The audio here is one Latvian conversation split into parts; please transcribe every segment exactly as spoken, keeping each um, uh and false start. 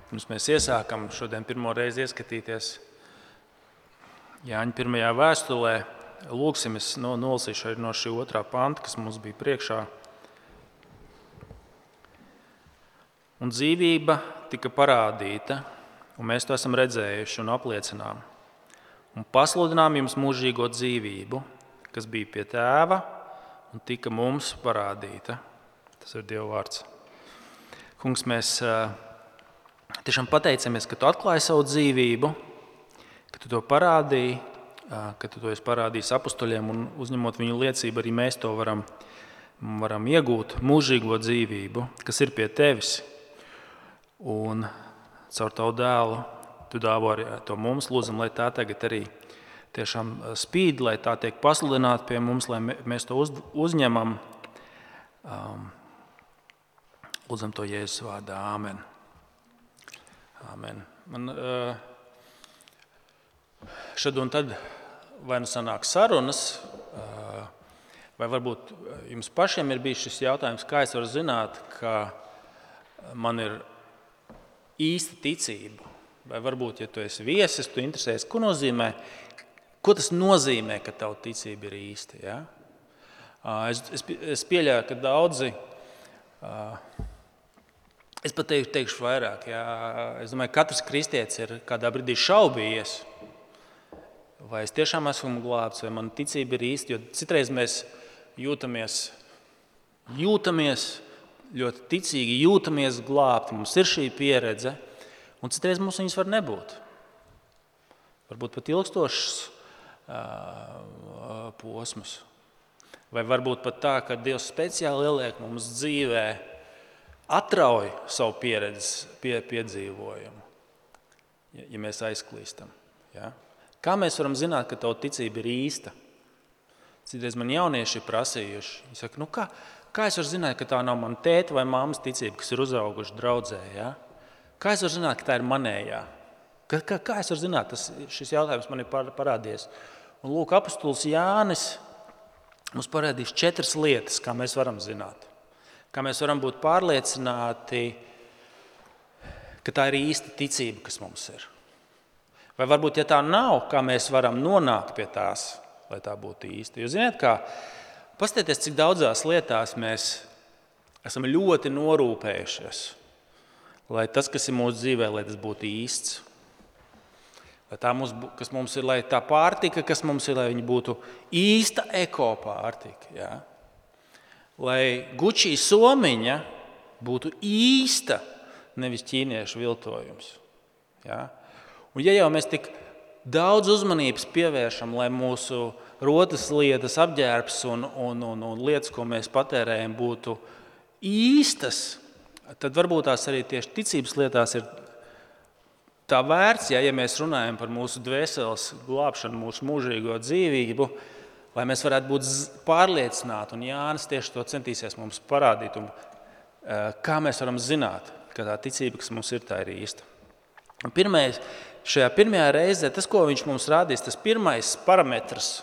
Pirms mēs iesākam šodien pirmo reizi ieskatīties Jāņa pirmajā vēstulē, lūgsim, es no, nolasīšu no šī otrā panta, kas mums bija priekšā. Un dzīvība tika parādīta, un mēs to esam redzējuši un apliecinām. Un pasludinām jums mūžīgo dzīvību, kas bija pie Tēva un tika mums parādīta. Tas ir Dieva vārds. Kungs, mēs tiešām pateicamies, ka Tu atklāji savu dzīvību, ka Tu to parādīji, ka Tu to esi parādījis apustuļiem un uzņemot viņu liecību, arī mēs to varam, varam iegūt mūžīgo dzīvību, kas ir pie Tevis. Un caur Tavu dēlu Tu dāvo arī to mums, lūdzam, lai tā tagad arī tiešām spīd, lai tā tiek pasludināta pie mums, lai mēs to uz, uzņemam. Um, lūdzam to Jēzus vārdā. Āmen. Āmen. Man uh, šad un tad vai nu sanāk sarunas, uh, vai varbūt jums pašiem ir bijis šis jautājums, kā es varu zināt, ka man ir īsta ticība. Vai varbūt, ja tu esi viesis, tu interesējies, ko nozīmē, ko tas nozīmē, ka tava ticība ir īsta. Ja? Es, es, es pieļauju, ka daudzi, es pat teikšu, teikšu vairāk, ja? Es domāju, ka katrs kristietis ir kādā brīdī šaubījies, vai es tiešām esmu glābts, vai mana ticība ir īsta, jo citreiz mēs jūtamies, jūtamies ļoti ticīgi, jūtamies glābti, mums ir šī pieredze, un citreiz mums viņas var nebūt. Varbūt pat ilgstošs uh, posms. Vai varbūt pat tā, ka Dievs speciāli ieliek mums dzīvē, atrauj savu pieredzi, pie, piedzīvojumu, ja, ja mēs aizklīstam. Ja? Kā mēs varam zināt, ka tava ticība ir īsta? Citreiz man jaunieši ir prasījuši. Viņi saka, nu kā, kā es varu zināt, ka tā nav mana tēta vai mammas ticība, kas ir uzauguši draudzē? Ja? Kā es varu zināt, ka tā ir manējā? Kā, kā, kā es varu zināt? Tas, šis jautājums man ir parādījies. Un lūk, apustulis Jānis mums parādīs četras lietas, kā mēs varam zināt. Kā mēs varam būt pārliecināti, ka tā ir īsta ticība, kas mums ir. Vai varbūt, ja tā nav, kā mēs varam nonākt pie tās, lai tā būtu īsta. Jo ziniet, kā, paskatieties, cik daudzās lietās mēs esam ļoti norūpējušies, lai tas, kas ir mūsu dzīvē, lai tas būtu īsts. Lai tā, mums, kas mums ir, lai tā pārtika, kas mums ir, lai viņa būtu īsta eko pārtika. Ja? Lai Gucci somiņa būtu īsta, nevis ķīniešu viltojums. Ja? Un ja jau mēs tik daudz uzmanības pievēršam, lai mūsu rotas lietas, apģērbs un, un, un, un lietas, ko mēs patērējam, būtu īstas, tad varbūt tās arī tieši ticības lietās ir tā vērts, ja, ja mēs runājam par mūsu dvēseles glābšanu, mūsu mūžīgo dzīvību, lai mēs varētu būt pārliecināti, un Jānis tieši to centīsies mums parādīt, un kā mēs varam zināt, ka tā ticība, kas mums ir, tā ir īsta. Un pirmais, šajā pirmajā reizē, tas, ko viņš mums rādīs, tas pirmais parametrs,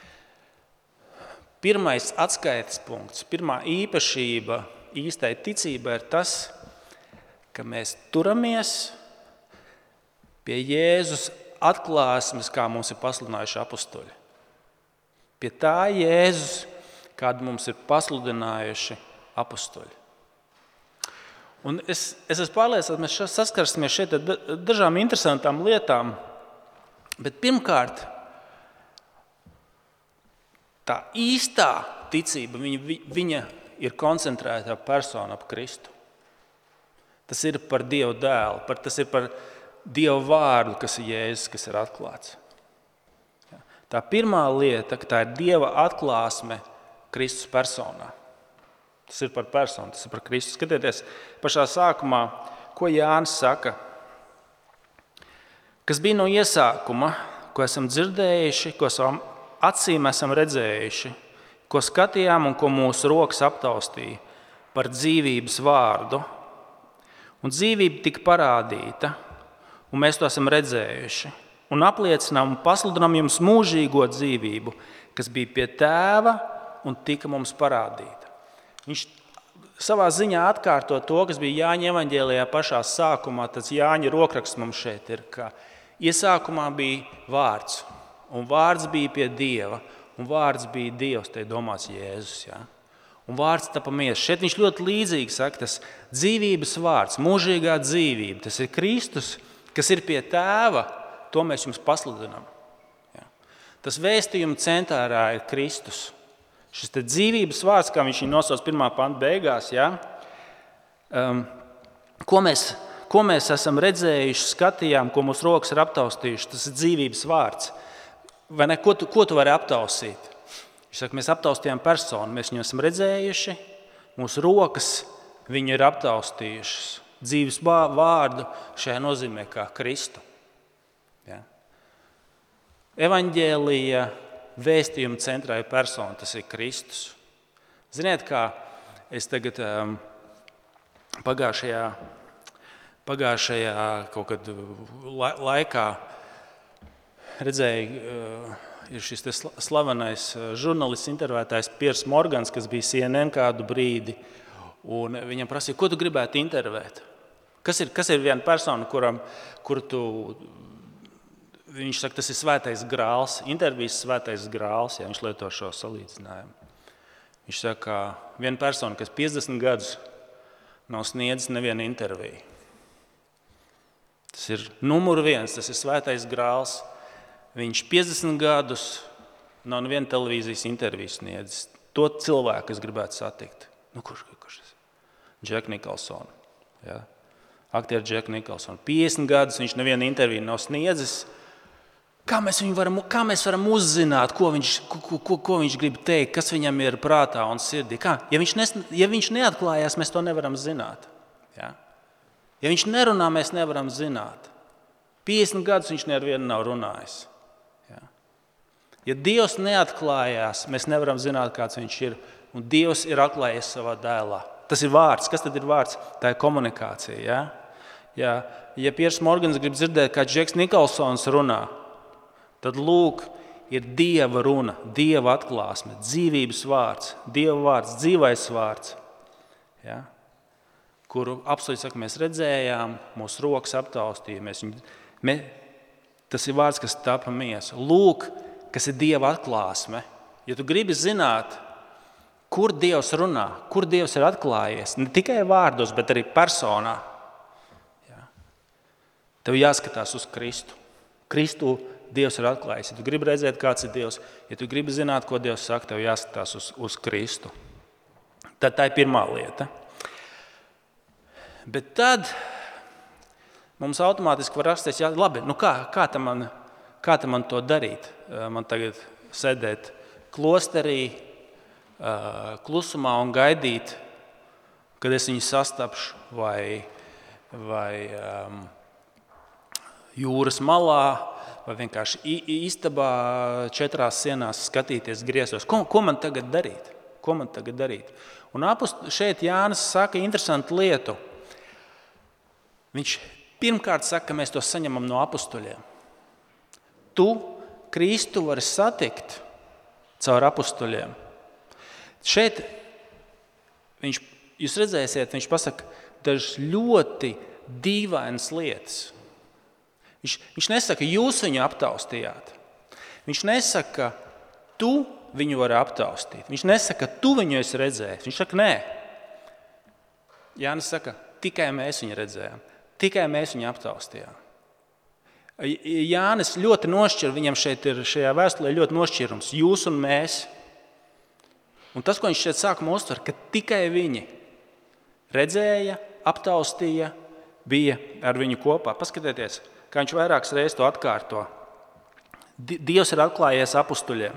pirmais atskaites punkts, pirmā īpašība īstai ticībai ir tas, ka mēs turamies pie Jēzus atklāsmes, kā mums ir pasludinājuši apustuļi. Pie tā Jēzus, kādu mums ir pasludinājuši apustuļi. Un es, es esmu pārliecināts, ka mēs saskarsimies šeit ar dažām interesantām lietām, bet pirmkārt, tā īstā ticība, viņa, viņa ir koncentrēta persona ap Kristu. Tas ir par Dievu dēlu, par, tas ir par Dievu vārdu, kas ir Jēzus, kas ir atklāts. Tā pirmā lieta, ka tā ir Dieva atklāsme Kristus personā. Tas ir par personu, tas ir par Kristu. Skatieties pašā sākumā, ko Jānis saka. Kas bija no iesākuma, ko esam dzirdējuši, ko savam acīm esam redzējuši, ko skatījām un ko mūsu rokas aptaustīja par dzīvības vārdu. Un dzīvība tika parādīta, un mēs to esam redzējuši. Un apliecinām un pasludinām jums mūžīgo dzīvību, kas bija pie Tēva un tika mums parādīta. Viņš savā ziņā atkārto to, kas bija Jāņa evaņģēlijā pašā sākumā. Tas Jāņa rokraksts mums šeit ir, ka iesākumā bija vārds, un vārds bija pie Dieva, un vārds bija Dievs, te domāts Jēzus. Ja? Un vārds tapa miesa. Šeit viņš ļoti līdzīgi saka, tas dzīvības vārds, mūžīgā dzīvība, tas ir Kristus, kas ir pie Tēva, to mēs jums pasludinām. Ja? Tas vēstījuma centrā ir Kristus. Šis te dzīvības vārds, kā viņš viņu nosauc pirmā panta beigās, ja? um, ko, mēs, ko mēs esam redzējuši, skatījām, ko mūsu rokas ir aptaustījuši, tas ir dzīvības vārds. Vai ne? Ko tu, ko tu vari aptaustīt? Viņš saka, mēs aptaustījām personu, mēs viņu esam redzējuši, mūsu rokas viņu ir aptaustījušas. Dzīves vārdu šajā nozīmē kā Kristu. Ja? Evaņģēlija vēstījuma centrā ir persona, tas ir Kristus. Ziniet, kā es tagad um, pagājušajā, pagājušajā kaut kad la, laikā redzēju, uh, ir šis slavenais žurnālists, intervētājs Piers Morgans, kas bija C N N kādu brīdi, un viņam prasīja, ko tu gribētu intervēt? Kas ir, kas ir viena persona, kuram, kur tu... Viņš saka, tas ir svētais grāls, intervijas svētais grāls, ja viņš lieto šo salīdzinājumu. Viņš saka, viena persona, kas piecdesmit gadus nav sniedzis nevienu interviju. Tas ir numur viens, tas ir svētais grāls. Viņš piecdesmit gadus nav nevienu televīzijas interviju sniedzis. To cilvēku, kas gribētu satikt. Nu, kurš, kurš tas? Jack Nicholson. Ja? Aktieris Jack Nicholson. piecdesmit gadus viņš nevienu interviju nav sniedzis. Kā mēs, varam, kā mēs varam uzzināt, ko viņš, ko, ko, ko viņš grib teikt, kas viņam ir prātā un sirdī? Kā? Ja, viņš nes, ja viņš neatklājās, mēs to nevaram zināt. Ja, ja viņš nerunā, mēs nevaram zināt. piecdesmit gadus viņš nevienu nav runājis. Ja, ja Dievs neatklājās, mēs nevaram zināt, kāds viņš ir. Un Dievs ir atklājies savā dēlā. Tas ir vārds. Kas tad ir vārds? Tā ir komunikācija. Ja, ja, ja Piers Morgans grib dzirdēt, kā Džeks Nikolsons runā, tad lūk, ir Dieva runa, Dieva atklāsme, dzīvības vārds, Dieva vārds, dzīvais vārds, ja? Kuru apsolīt saka, mēs redzējām, mūsu rokas aptaustīja. Mēs viņu, mē, tas ir vārds, kas tapa miesa. Lūk, kas ir Dieva atklāsme. Ja tu gribi zināt, kur Dievs runā, kur Dievs ir atklājies, ne tikai vārdos, bet arī personā, ja? Tev jāskatās uz Kristu. Kristu Dievs ir atklājis. Ja tu gribi redzēt, kāds ir Dievs, ja tu gribi zināt, ko Dievs saka, tev jāskatās uz, uz Kristu. Tad tā ir pirmā lieta. Bet tad mums automātiski var rasties, jā, labi, nu kā, kā, tam man, kā tam man to darīt? Man tagad sēdēt klosterī, klusumā un gaidīt, kad es viņu sastapšu, vai, vai um, jūras malā, vai vienkārši istabā četrās sienās skatīties griezos. Ko, ko man tagad darīt? Ko man tagad darīt? Un apust, šeit Jānis saka interesantu lietu. Viņš pirmkārt saka, ka mēs to saņemam no apustuļiem. Tu Kristu vari satikt caur apustuļiem. Šeit viņš, jūs redzēsiet, viņš pasaka dažas ļoti dīvainas lietas. Viņš, viņš nesaka, jūs viņu aptaustījāt. Viņš nesaka, tu viņu vari aptaustīt. Viņš nesaka, tu viņu esi redzējis. Viņš saka, nē. Jānis saka, tikai mēs viņu redzējām. Tikai mēs viņu aptaustījām. Jānis ļoti nošķir, viņam šeit ir šajā vēstulē ļoti nošķirums. Jūs un mēs. Un tas, ko viņš šeit sākumā uztver, ka tikai viņi redzēja, aptaustīja, bija ar viņu kopā. Paskatieties, kā viņš vairākas reizes to atkārto. Dievs ir atklājies apustuļiem.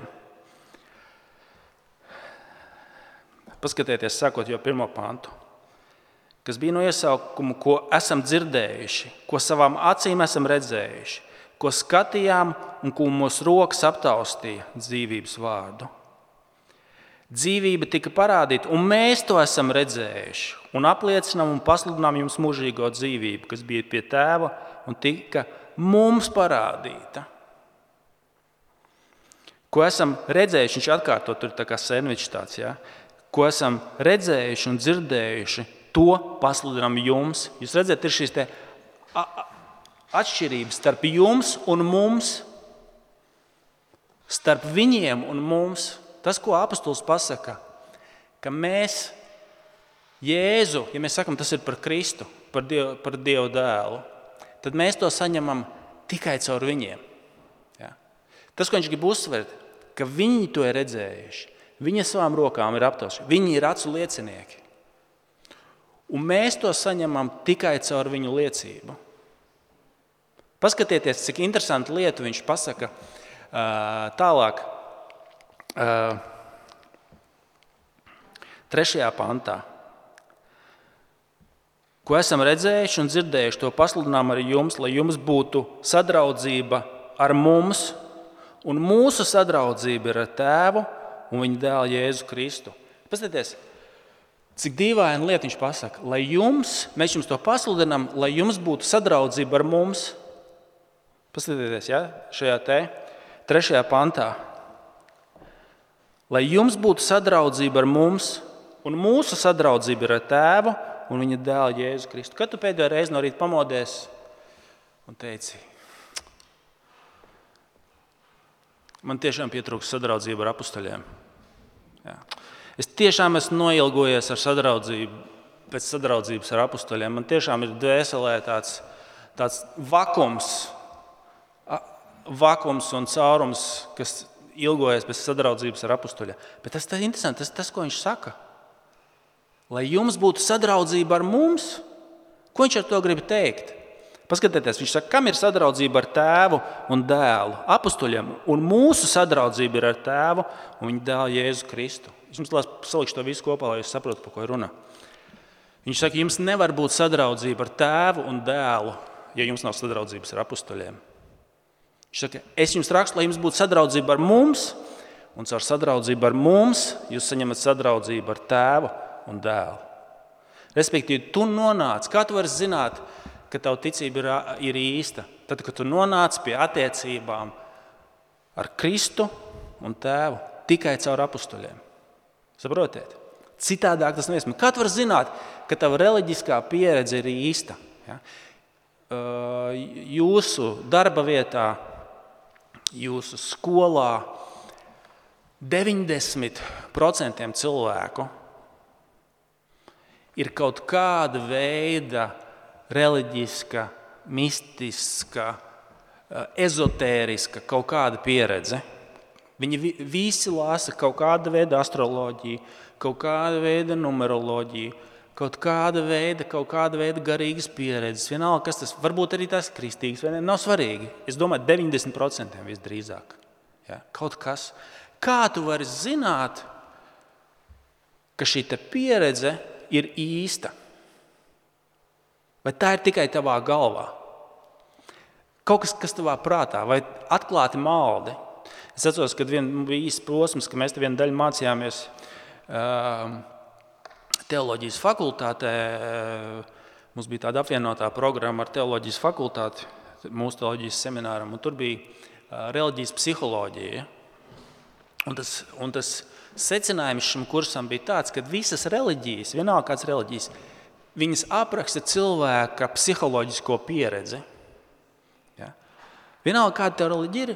Paskatieties, sākot jau pirmo pantu. Kas bija no iesaukumu, ko esam dzirdējuši, ko savām acīm esam redzējuši, ko skatījām un ko mūsu rokas aptaustīja dzīvības vārdu. Dzīvība tika parādīta, un mēs to esam redzējuši, un apliecinām un pasludinām jums mūžīgo dzīvību, kas bija pie Tēva un tika mums parādīta. Ko esam redzējuši, viņš atkārto, tur tā kā sandvičs tāds, ja? ko esam redzējuši un dzirdējuši, to pasludinām jums. Jūs redzat, ir šīs te atšķirības starp jums un mums, starp viņiem un mums. Tas, ko apostols pasaka, ka mēs Jēzu, ja mēs sakam, tas ir par Kristu, par Dievu, par Dievu dēlu, tad mēs to saņemam tikai caur viņiem. Ja? Tas, ko viņš grib uzsvert, ka viņi to ir redzējuši, viņi savām rokām ir aptauši, viņi ir acu liecinieki. Un mēs to saņemam tikai caur viņu liecību. Paskatieties, cik interesantu lietu viņš pasaka tālāk, trešajā pantā. Ko esam redzējuši un dzirdējuši, to pasludinām arī jums, lai jums būtu sadraudzība ar mums, un mūsu sadraudzība ir ar Tēvu un viņa dēlu Jēzu Kristu. Paskatieties, cik dīvaina lieta viņš pasaka, lai jums, mēs jums to pasludinām, lai jums būtu sadraudzība ar mums. Paskatieties, ja, šajā te trešajā pantā. Lai jums būtu sadraudzība ar mums, un mūsu sadraudzība ir ar Tēvu un viņa dēlu Jēzu Kristu. Kad tu pēdējo reizi no rīta pamodies un teici, man tiešām pietrūks sadraudzība ar apustuļiem. Jā. Es tiešām esmu noilgojies ar sadraudzību, pēc sadraudzības ar apustuļiem. Man tiešām ir dvēselē tāds, tāds vakums, vakums un caurums, kas ilgojas pēc sadraudzības ar apustuļiem. Bet tas ir interesanti, tas tas, ko viņš saka. Lai jums būtu sadraudzība ar mums, ko viņš ar to grib teikt? Paskatieties, viņš saka, kam ir sadraudzība ar Tēvu un dēlu, apustuļiem, un mūsu sadraudzība ir ar Tēvu un viņa dēlu Jēzu Kristu. Es jums salikšu to visu kopā, lai jūs saprotu, par ko ir runa. Viņš saka, jums nevar būt sadraudzība ar Tēvu un dēlu, ja jums nav sadraudzības ar apustuļiem. Viņš saka, es jums rakstu, lai jums būtu sadraudzība ar mums, un caur sadraudzību ar mums jūs saņemat sadraudzību ar Tēvu un dēlu. Respektīvi, tu nonāc, kā tu vari zināt, ka tava ticība ir, ir īsta? Tad, kad tu nonāc pie attiecībām ar Kristu un Tēvu tikai caur apustuļiem. Saprotiet? Citādāk tas nevies. Kā tu vari zināt, ka tava reliģiskā pieredze ir īsta? Ja? Jūsu darba vietā, jūsu skolā deviņdesmit procenti cilvēku ir kaut kāda veida reliģiska, mistiska, ezotēriska kaut kāda pieredze. Viņi visi lasa kaut kāda veida astroloģiju, kaut kāda veida numeroloģiju, kaut kāda veida, kaut kāda veida garīgas pieredzes. Vienalga, kas tas, varbūt arī tas kristīgs, vai ne? Nav svarīgi. Es domāju, deviņdesmit procenti visdrīzāk. Ja? Kaut kas. Kā tu vari zināt, ka šī te pieredze ir īsta? Vai tā ir tikai tavā galvā? Kaut kas, kas tavā prātā, vai atklāti maldi? Es atceros, kad vien bija īsts posms, ka mēs te vienu daļu mācījāmies uh, teoloģijas fakultātē. Mums bija tāda apvienotā programma ar teoloģijas fakultāti, mūsu teoloģijas semināram, un tur bija uh, reliģijas psiholoģija. Un tas, un tas secinājums šim kursam bija tāds, ka visas reliģijas, vienalga kāds reliģijas, viņas apraksta cilvēka psiholoģisko pieredzi. Ja? Vienalga kāda tev reliģija ir,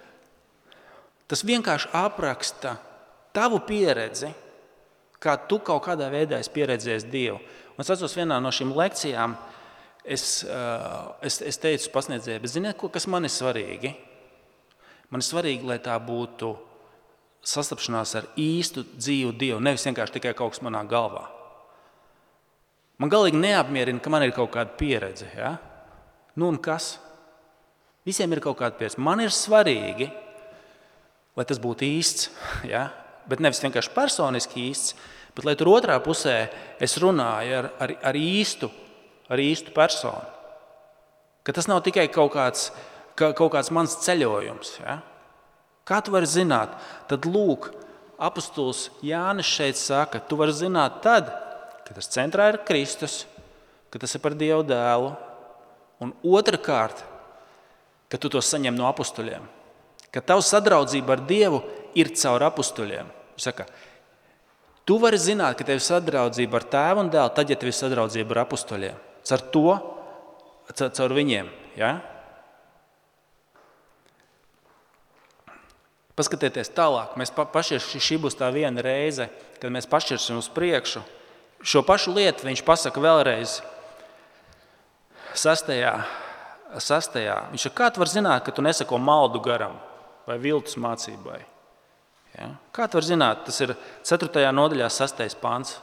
tas vienkārši apraksta tavu pieredzi, kā tu kaut kādā veidā esi pieredzējis Dievu. Un es atceros vienā no šīm lekcijām, es, es, es teicu pasniedzēju, bet ziniet, ko, kas man ir svarīgi? Man ir svarīgi, lai tā būtu sastapšanās ar īstu dzīvu Dievu, nevis vienkārši tikai kaut kas manā galvā. Man galīgi neapmierina, ka man ir kaut kāda pieredze. Ja? Nu un kas? Visiem ir kaut kāda pieredze. Man ir svarīgi, lai tas būtu īsts, ja? Bet nevis vienkārši personiski īsts, bet lai tur otrā pusē es runāju ar, ar, ar, īstu, ar īstu personu. Ka tas nav tikai kaut kāds, kaut kāds mans ceļojums. Ja? Kā tu vari zināt? Tad lūk, apostols Jānis šeit saka, tu vari zināt tad, ka tas centrā ir Kristus, ka tas ir par Dievu dēlu, un otrkārt, ka tu to saņem no apustuļiem, ka tava sadraudzība ar Dievu ir caur apustuļiem. Viņš saka, Tu vari zināt, ka tev ir sadraudzība ar tēvu un dēlu, tad, ja tev ir sadraudzība ar apustuļiem. Caur to, caur viņiem. Ja? Paskatieties tālāk. Mēs paši, šī būs tā viena reize, kad mēs pašķirsim uz priekšu. Šo pašu lietu viņš pasaka vēlreiz sastajā. sastajā. Viņš saka, kā tu var zināt, ka tu nesako maldu garam vai viltus mācībai? Ja? Kā tu var zināt? Tas ir ceturtajā nodaļā sastais pants.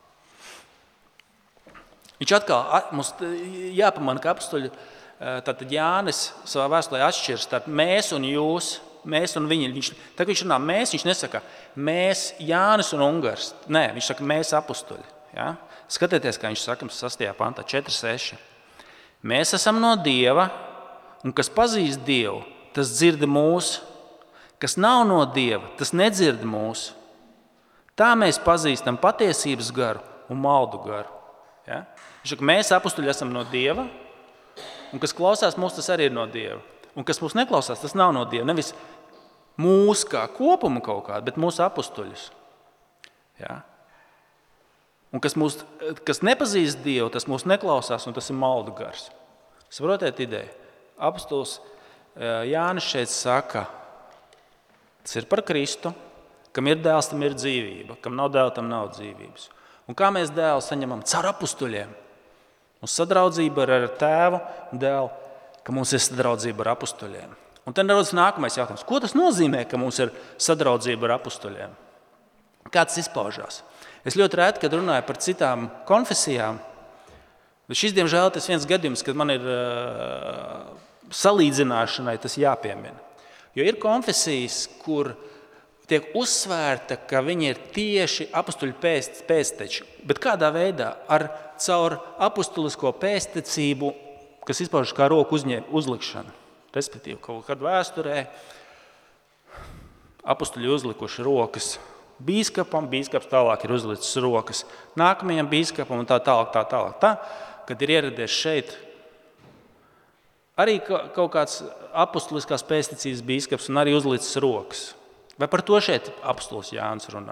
Viņš atkal mums jāpamana, ka apustuļi, tātad Jānis savā vēstulē atšķirs starp mēs un jūs, mēs un viņi. Viņš, tā, viņš runā mēs, viņš nesaka mēs, Jānis un Ungars. Nē, viņš saka mēs apustuļi. Ja? Skatieties, kā viņš saka sastajā pantā, četri seši. Mēs esam no Dieva, un kas pazīst Dievu, tas dzird mūs. Kas nav no Dieva, tas nedzird mūs. Tā mēs pazīstam patiesības garu un maldu garu. Ja? Viņš saka, mēs apustuļi esam no Dieva, un kas klausās mūs, tas arī ir no Dieva. Un kas mūs neklausās, tas nav no Dieva. Nevis mūs kā kopumu kaut kādu, bet mūsu apustuļus. Ja? Un kas, mūs, kas nepazīst Dievu, tas mūs neklausās, un tas ir maldu gars. Saprotiet ideju? Apustulis Jānis šeit saka, tas ir par Kristu, kam ir dēls, tam ir dzīvība, kam nav dēla, tam nav dzīvības. Un kā mēs dēlu saņemam? Caur apustuļiem. Mums sadraudzība ar tēvu un dēlu, ka mums ir sadraudzība ar apustuļiem. Un tad rodas nākamais jautājums. Ko tas nozīmē, ka mums ir sadraudzība ar apustuļiem? Kā tas izpaužās? Es ļoti reti, kad runāju par citām konfesijām, bet šis, diemžēl, tas viens gadījums, kad man ir uh, salīdzināšanai tas jāpiemina. Jo ir konfesijas, kur tiek uzsvērta, ka viņi ir tieši apustuļu pēst, pēsteči. Bet kādā veidā? Ar caur apustulisko pēstecību, kas izpaužas kā roku uzņē, uzlikšanu. Respektīvi, kaut kad vēsturē apustuļi uzlikuši rokas bīskapam, bīskaps tālāk ir uzlicis rokas nākamajam bīskapam un tā tālāk, tā tālāk. Tā, kad ir ieradies šeit arī kaut kāds apustuliskās pēstniecības bīskaps un arī uzlicis rokas. Vai par to šeit apustulis Jānis runā?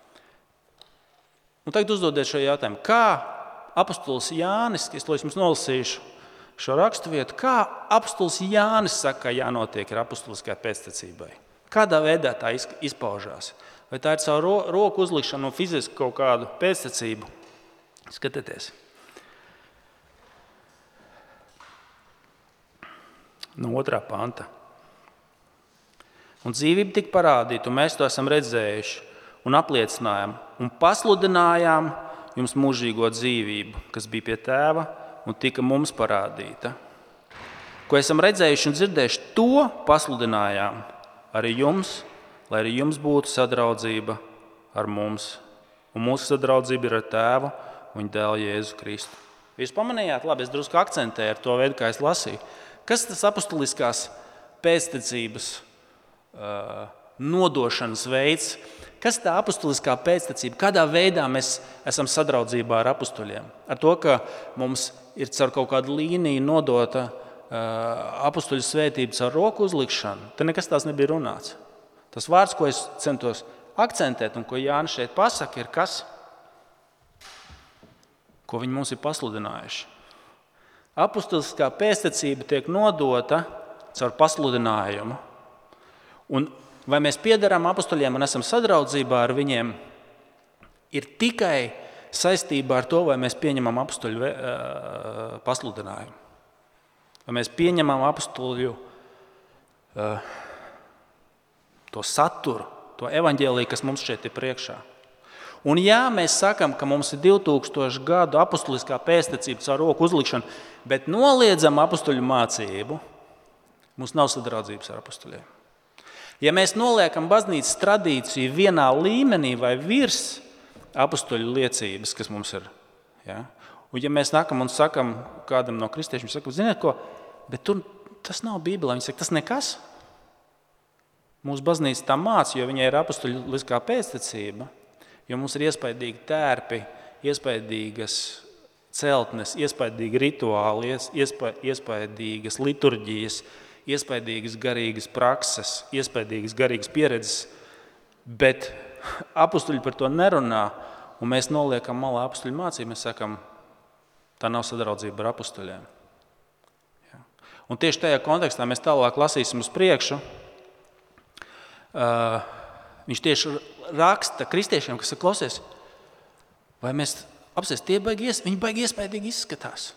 Un tagad uzdodiet šo jautājumu. Kā apustulis Jānis, es to jums nolasīšu šo rakstu vietu, kā apustulis Jānis saka, ka jānotiek ar apustuliskai pēstniecībai? Kādā veidā tā izpaužās? Vai tā ir caur roku uzlikšanu un fizisku kaut kādu pēstniecību? Skatieties. No otrā panta. Un dzīvība tika parādīta, un mēs to esam redzējuši un apliecinājām un pasludinājām jums mūžīgo dzīvību, kas bija pie tēva un tika mums parādīta. Ko esam redzējuši un dzirdējuši, to pasludinājām arī jums, lai arī jums būtu sadraudzība ar mums. Un mūsu sadraudzība ir ar tēvu un viņa dēlu Jēzu Kristu. Jūs pamanījāt, labi, es drusku akcentēju ar to veidu, kā es lasīju. Kas tas apustuliskās pēstniecības uh, nodošanas veids? Kas tā apustuliskā pēstniecība? Kādā veidā mēs esam sadraudzībā ar apustuļiem? Ar to, ka mums ir caur kaut kādu līniju nodota uh, apustuļu svētība caur roku uzlikšanu. Te nekas tās nebija runāts. Tas vārds, ko es centos akcentēt un ko Jānis šeit pasaka, ir kas? Ko viņi mums ir pasludinājuši. Apustuliskā pēstniecība tiek nodota caur pasludinājumu. Un vai mēs piederam apustuļiem un esam sadraudzībā ar viņiem, ir tikai saistībā ar to, vai mēs pieņemam apustuļu uh, pasludinājumu. Vai mēs pieņemam apustuļu uh, to saturu, to evaņģēliju, kas mums šeit ir priekšā. Un ja mēs sakam, ka mums ir divi tūkstoši gadu apustuliskā pēstniecība caur roku uzlikšanu, bet noliedzam apustuļu mācību, mums nav sadraudzības ar apustuļiem. Ja mēs noliekam baznīcas tradīciju vienā līmenī vai virs apustuļu liecības, kas mums ir, ja? Un ja mēs nākam un sakam kādam no kristiešiem, sakam, ziniet ko, bet tur tas nav Bībelē, viņi saka, tas nekas. Mūsu baznīca tā māca, jo viņai ir apustuliskā pēstniecība. Jo mums ir iespaidīgi tērpi, iespaidīgas celtnes, iespaidīgi rituāli, iespa, iespaidīgas liturģijas, iespaidīgas garīgas prakses, iespaidīgas garīgas pieredzes, bet apustuļi par to nerunā, un mēs noliekam malā apustuļu mācību, mēs sakam, tā nav sadraudzība ar apustuļiem. Ja. Un tieši tajā kontekstā mēs tālāk lasīsim uz priekšu. Uh, viņš tieši raksta kristiešiem, kas klausies, vai mēs apsies, tie baigi, viņi baigi iespējīgi izskatās.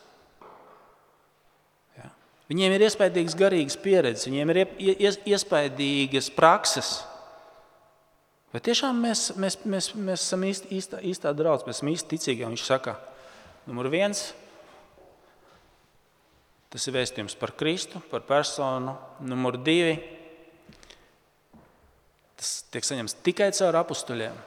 Ja. Viņiem ir iespējīgas garīgas pieredzes, viņiem ir iespējīgas prakses. Vai tiešām mēs, mēs, mēs, mēs esam īsti, īstā, īstā draudz, mēs esam īsti ticīgi, un viņš saka, numur viens, tas ir vēstījums par Kristu, par personu, numur divi, tas tiek saņemts tikai caur apustuļiem.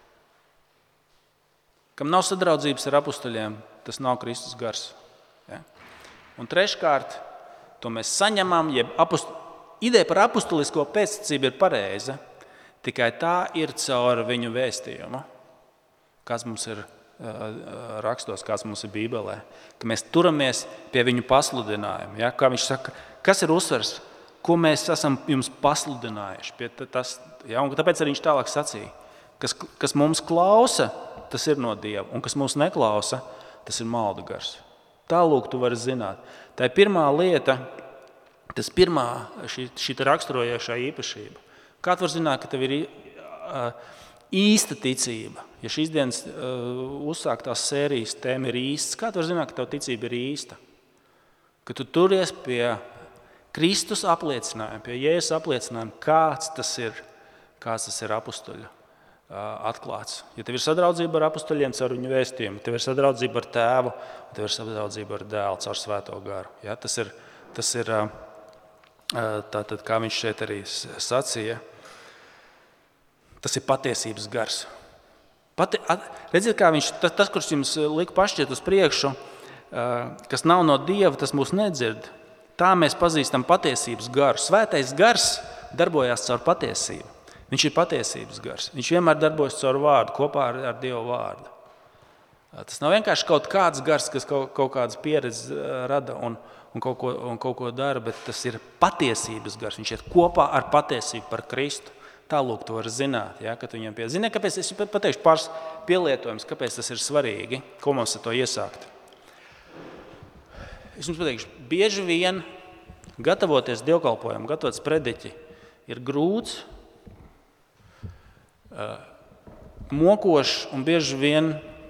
Kam nav sadraudzības ar apustuļiem, tas nav Kristus gars. Ja? Un treškārt, to mēs saņemam, ja apust... ideja par apustulisko pēctecību ir pareiza, tikai tā ir caur viņu vēstījumu, kāds mums ir uh, rakstos, kāds mums ir Bībelē, ka mēs turamies pie viņu pasludinājuma. Ja? Kā viņš saka, kas ir uzsvars, ko mēs esam jums pasludinājuši. Pie tas, ja? Un tāpēc arī viņš tālāk sacīja, kas, kas mums klausa, tas ir no Dieva, un kas mums neklausa, tas ir maldu gars. Tālūk tu vari zināt. Tā ir pirmā lieta, tas pirmā šī, šī raksturojošā īpašība. Kā tu var zināt, ka tev ir īsta ticība? Ja šīs dienas uzsāktās sērijas tēma ir īsts, kā tu var zināt, ka tev ticība ir īsta? Ka tu turies pie Kristus apliecinājuma, pie Jēzus apliecinājuma, kāds tas ir, kāds tas ir apustuļu atklāts. Ja tev ir sadraudzība ar apustuļiem caur viņu vēstījumu, tev ir sadraudzība ar Tēvu, tev ir sadraudzība ar Dēlu caur Svēto garu. Ja, tas ir, tas ir tātad, kā viņš šeit arī sacīja, tas ir patiesības gars. Pati, redziet, kā viņš, tas, tas, kurš jums lika pašķiet uz priekšu, kas nav no Dieva, tas mūs nedzird. Tā mēs pazīstam patiesības garu. Svētais gars darbojās caur patiesību. Viņš ir patiesības gars. Viņš vienmēr darbojas caur vārdu, kopā ar, ar Dievu vārdu. Tas nav vienkārši kaut kāds gars, kas kaut, kaut kādas pieredzes rada un, un, kaut ko, un kaut ko dara, bet tas ir patiesības gars. Viņš ir kopā ar patiesību par Kristu. Tālūk tu vari zināt, ja, kad viņam pie... Ziniet, kāpēc es pateikšu pāris pielietojums, kāpēc tas ir svarīgi, ko mums ar to iesākt. Es jums pateikšu, bieži vien gatavoties dievkalpojumam, gatavoties prediķi, ir grūts, mokošs un bieži vien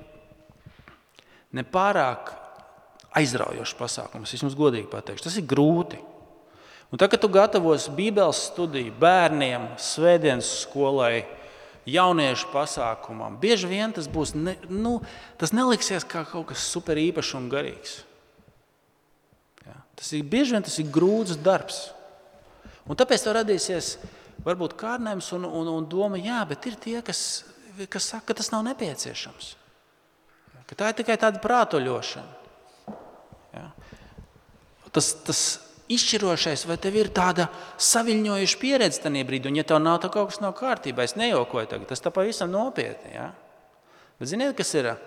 nepārāk aizraujošs pasākums. Es jums godīgi pateikšu, tas ir grūti. Un tad, kad tu gatavos Bībeles studiju bērniem, svētdienas skolai, jauniešu pasākumam, bieži vien tas būs, ne, nu, tas neliksies kā kaut kas super īpašs un garīgs. Ja, tas ir, bieži vien tas ir grūts darbs. Un tāpēc tev radīsies varbūt kārdinājums un, un, un doma, jā, bet ir tie, kas, kas saka, ka tas nav nepieciešams. Ka tā ir tikai tāda prātoļošana. Ja. Tas, tas izšķirošais, vai tev ir tāda saviļņojuša pieredze tajā brīdī, un ja tev nav, tā kaut kas nav kārtībā, es nejokoju tagad, tas tā pavisam nopietni. Ja? Bet ziniet, kas ir?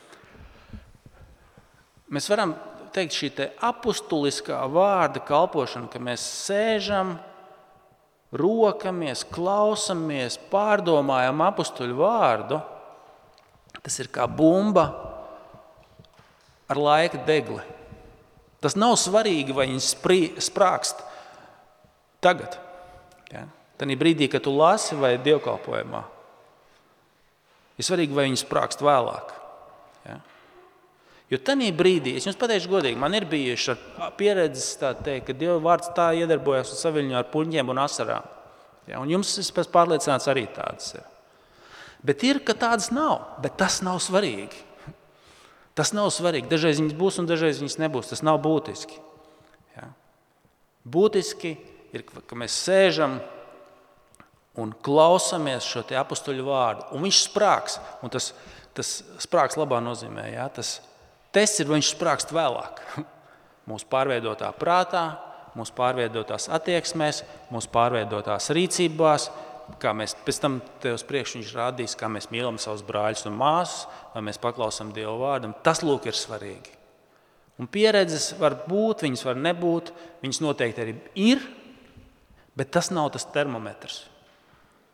Mēs varam teikt šī te apustuliskā vārda kalpošana, ka mēs sēžam, rokamies, klausamies, pārdomājam apustuļu vārdu, tas ir kā bumba ar laika degli. Tas nav svarīgi, vai viņi sprī, sprākst tagad. Ja? Tanī brīdī, kad tu lasi vai dievkalpojumā. Ir svarīgi, vai viņi sprākst vēlāk. Ja? Jo tanī brīdī, es jums pateikšu godīgi, man ir bijuši pieredzes tā teikt, ka Dieva vārds tā iedarbojas un saviļņo ar puņķiem un asarām. Ja? Un jums, es pēc pārliecināts, arī tādas ir. Bet ir, ka tādas nav, bet tas nav svarīgi. Tas nav svarīgi. Dažreiz viņas būs un dažreiz viņas nebūs. Tas nav būtiski. Ja? Būtiski ir, ka mēs sēžam un klausamies šo te apustuļu vārdu. Un viņš sprāks. Un tas, tas sprāks labā nozīmē. Ja? Tas tests ir, viņš sprākst vēlāk. Mūsu pārveidotā prātā, mūsu pārveidotās attieksmēs, mūsu pārveidotās rīcībās, kā mēs pēc tam tev uz priekšu viņš rādīs, kā mēs mīlam savus brāļus un māsas, vai mēs paklausam Dievu vārdam. Tas lūk ir svarīgi. Un pieredzes var būt, viņas var nebūt, viņas noteikti arī ir, bet tas nav tas termometrs.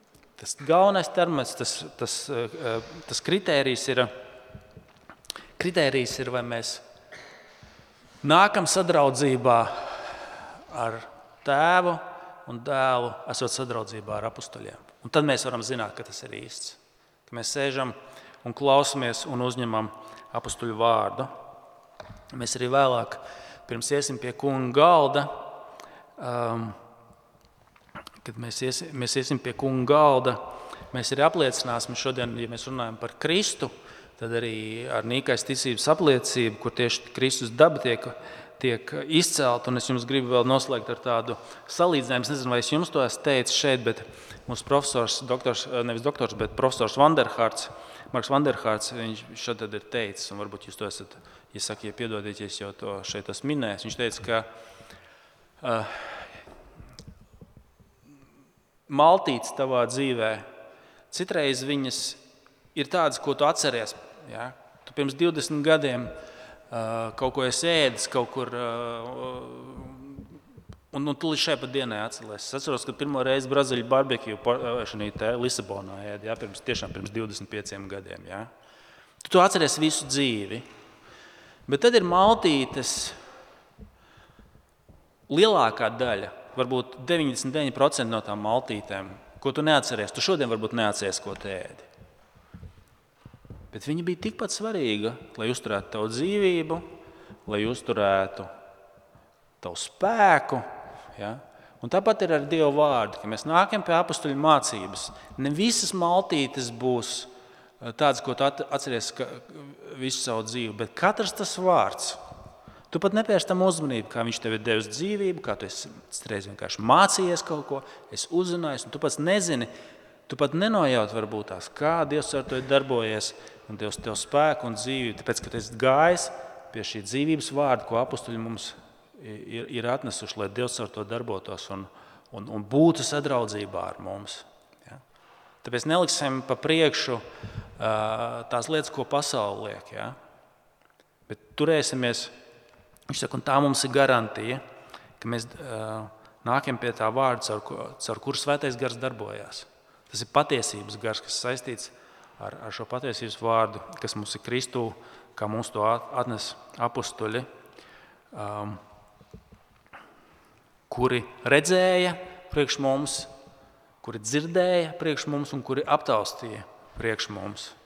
tas galvenais termins, tas, tas, tas kritērijs ir, kritērijs ir, vai mēs nākam sadraudzībā ar Tēvu un Dēlu, esot sadraudzībā ar apustuļiem. Un tad mēs varam zināt, ka tas ir īsts. Ka mēs sēžam un klausamies un uzņemam apustuļu vārdu. Mēs arī vēlāk, pirms iesim pie kunga galda, um, kad mēs iesim, mēs iesim pie kunga galda, mēs arī apliecināsim šodien, ja mēs runājam par Kristu, tad arī ar nīkais ticības apliecību, kur tieši Kristus daba tiek, tiek izcelt. Un es jums gribu vēl noslēgt ar tādu salīdzinājumu. Es nezinu, vai es jums to esmu teicis šeit, bet mūsu profesors, doktors, nevis doktors, bet profesors Vanderhārts, Marks Vanderhārts, viņš šeit ir teicis, un varbūt jūs to esat, ja saka, ja piedodiet, ja es jau to šeit esmu minējis. Viņš teica, ka uh, maltītes tavā dzīvē, citreiz viņas ir tādas, ko tu atceries. Ja? Tu pirms divdesmit gadiem uh, kaut ko esi ēdis, kaut kur, uh, un, un tu līdz šai pat dienai atceries. Es atceros, ka pirmo reizi Brazīļu barbekju Lisabonā ēdi, ja? pirms, tiešām pirms divdesmit pieciem gadiem. Ja? Tu to atceries visu dzīvi. Bet tad ir maltītes lielākā daļa, varbūt deviņdesmit deviņi procenti no tām maltītēm, ko tu neatceries. Tu šodien varbūt neatceries, ko tu ēdi. Bet viņa bija tikpat svarīga, lai uzturētu tavu dzīvību, lai uzturētu tavu spēku. Ja? Un tāpat ir ar Dieva vārdu, ka mēs nākam pie apustuļu mācības. Ne visas maltītes būs tādas, ko tu atceries visu savu dzīvi, bet katrs tas vārds. Tu pat nepievērsi tam uzmanību, kā viņš tev ir devis dzīvību, kā tu esi reiz vienkārši mācījies kaut ko, esi uzzinājis, un tu pats nezini, tu pat nenojaut varbūt tās, kā Dievs ar to ir darbojies, un Dievs tev spēku un dzīvību, tāpēc, ka tu esi gājis pie šī dzīvības vārda, ko apustuļi mums ir, ir atnesuši, lai Dievs ar to darbotos un, un, un būtu sadraudzībā ar mums. Ja? Tāpēc neliksim pa priekšu uh, tās lietas, ko pasaule liek. Ja? Bet turēsimies, viņš saka, un tā mums ir garantija, ka mēs uh, nākam pie tā vārda, caur, caur kuru svētais gars darbojās. Tas ir patiesības gars, kas saistīts ar, ar šo patiesības vārdu, kas mums ir Kristū, kā mums to atnes apustuļi, um, kuri redzēja priekš mums, kuri dzirdēja priekš mums un kuri aptaustīja priekš mums.